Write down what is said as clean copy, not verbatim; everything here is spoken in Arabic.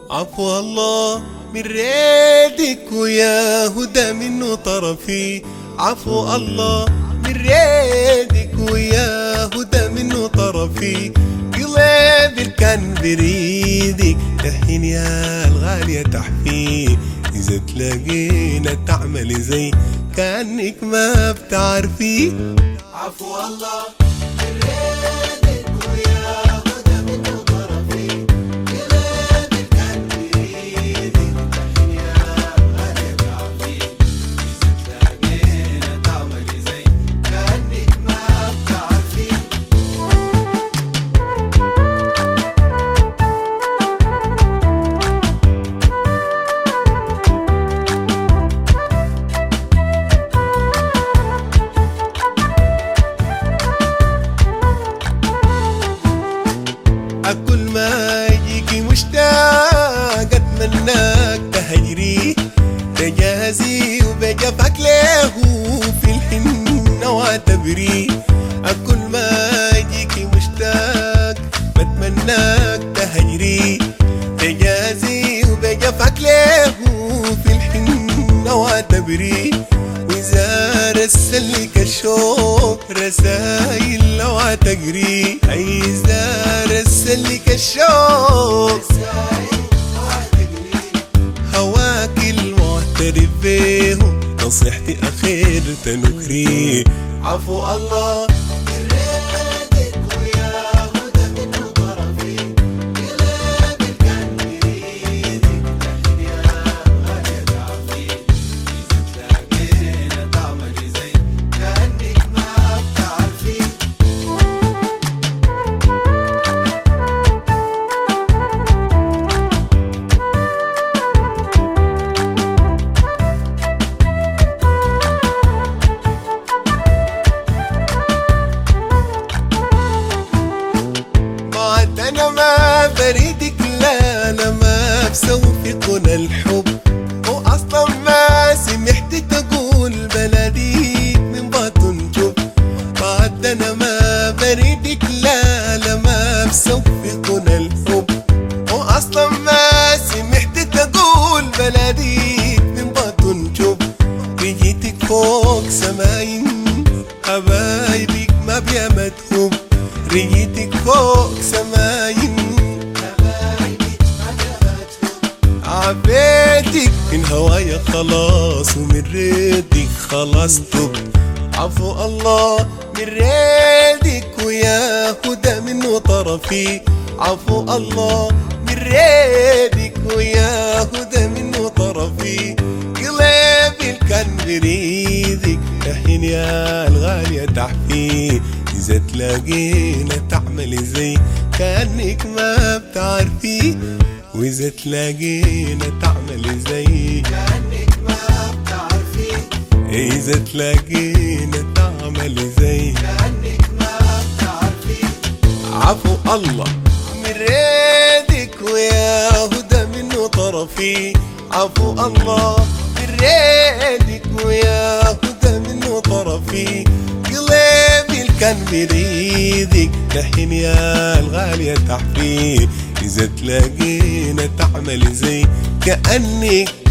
عفو الله من ريدك ويا هدى منه طرفي. عفو الله من ريدك ويا هدى منه طرفي. قلبي كان بريدك تحين يا الغالية تحفي. إذا تلاقينا تعملي زي كأنك ما بتعرفي. عفو الله من ريدك ويا هدى منه طرفي. قلبي كان بريدك تحين يا الغالية تحفي. إذا تلاقينا تعملي زي كأنك ما بتعرفي. أكل ما يجيكي مشتاق أتمناك تهجري. تجازي وبجفك له في الحنة واعتبري. أكل ما يجيكي مشتاق بتمناك تهجري. تجازي وبجفك له في الحنة واعتبري. وإذا رسلك الشوق رسايل لو تجري. إذا رسلك الشوق هواك المعترف بيه نصيحتي أخير تنكري. عفو الله من ريدك ويا هدى منه طرفي. قلبي كان بريدك تحين يا الغالية تعفي. إذا تلاقينا تعملي زي كأنك ما بتعرفي. أنا ما بريدك لا أنا ما بسوفقنا الحب. وأصلا ما سمحت تقول بلديك من باطن جب. بعد أنا ما بريدك لا أنا ما بسوفقنا الحب. وأصلا ما سمحت تقول بلديك من باطن جب. بيجيتك فوق سماين حبايبك ما بيمتهم. ريتك فوق سماين حبايبك ما جابتهم. عبيتك من هوايا خلاص ومن ريدك خلاص تب. عفو الله من ريدك ويا هدى منه طرفي. عفو الله من ريدك ويا هدى منه طرفي. قلبي كان بريدك تحين يا الغالية تحفي. إذا تلاقينا تعملي زي كأنك ما بتعرفي. وإذا تلاقينا تعملي زي كأنك ما بتعرفي. إذا تلاقينا تعملي زي كأنك ما بتعرفي. عفو الله من ريدك ويا هدى منه طرفي. عفو الله من ريدك ويا هدى منه طرفي. قلبي كان بريدك تحين يا الغالية تحفي. إذا تلاقينا تعملي زي كأنك